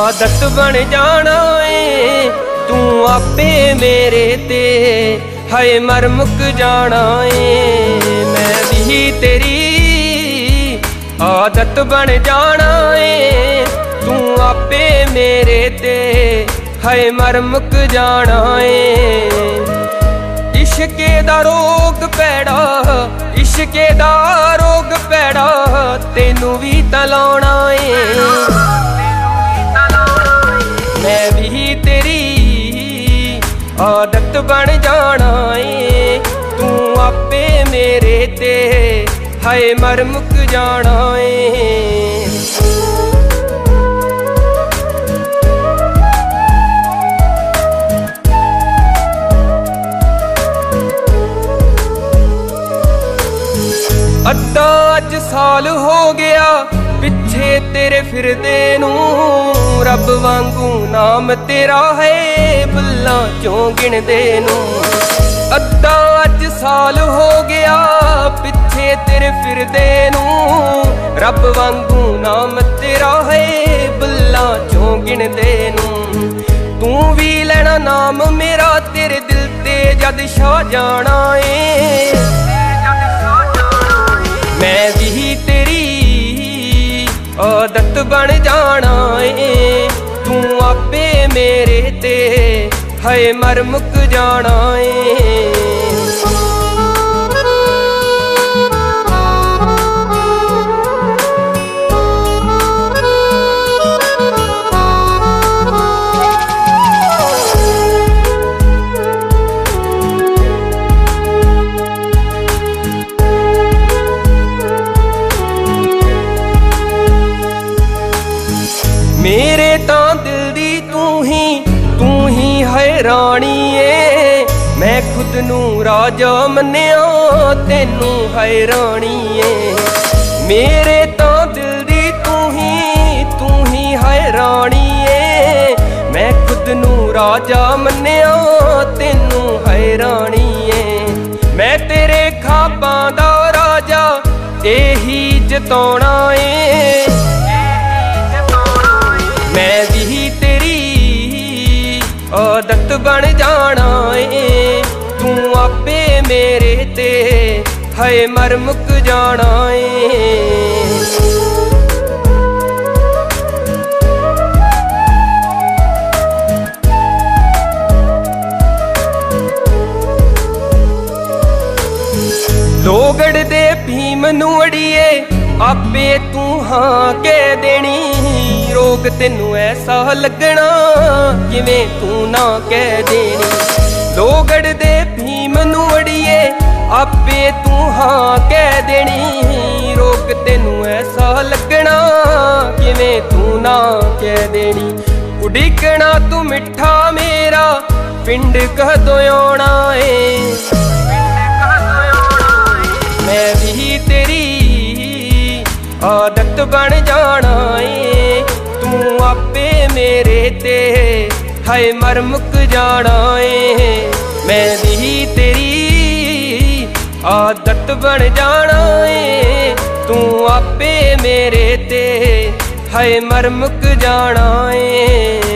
आदत बन जाना ए तू आपे मेरे ते, हाय मर मुक जाना ए मैं भी तेरी। आदत बन जाना ए तू आपे मेरे ते, हाय मर मुक जाना ए। इश्के दा रोग पैड़ा, इश्के दा रोग पैड़ा, तेनू भी तलाउणा ए मैं भी तेरी। आदत बन जाना ए तू आपे मेरे ते, हाय मर मुक जाना ए। अद्धा अज साल हो गया पिछे तेरे फिरदे नू, रब वांगू नाम तेरा है बुल्लां चों गिणदे नू। अद्धा अज साल हो गया पिछे तेरे फिरदे नू, रब वांगू नाम तेरा है बुल्लां चों गिणदे नू। तू भी लेना नाम मेरा तेरे दिल ते जद छा जाना ए मैं भी तेरी। आदत बन जाना ए तू आपे मेरे ते, हाय मर मुक जाना ए। मेरे तां दिल दी तू ही है रानी ए, मैं खुद नू राजा मन्निया तेनू है रानी ए। मेरे तां दिल दी तू ही है रानी ए, मैं खुद नू राजा मन्निया तेनू है रानी ए। मैं तेरे ख्वाबां दा राजा एही जताउणा ए मैं भी तेरी। आदत बन जाना ए तू आपे मेरे ते, हाय मर मुक जाना ए। लोगड़ दे भीम नू अड़िए आपे तू हाँ कह देनी, रोग तेनू ऐसा लगना जिवें तू ना कह देनी। लोगड़ दे भीम नू अड़िए आपे तू हाँ कह देनी, रोग तेनू ऐसा लगना जिवें तू ना कह देनी। उड़िकना तू मिठा मेरा पिंड कदों आउणा ए मैं भी तेरी। आदत बन जाना ए तू आपे मेरे ते, हाय मर मुक जाना ए मैं भी तेरी। आदत बन जाना ए तू आपे मेरे ते, हाय मर मुक जाना ए।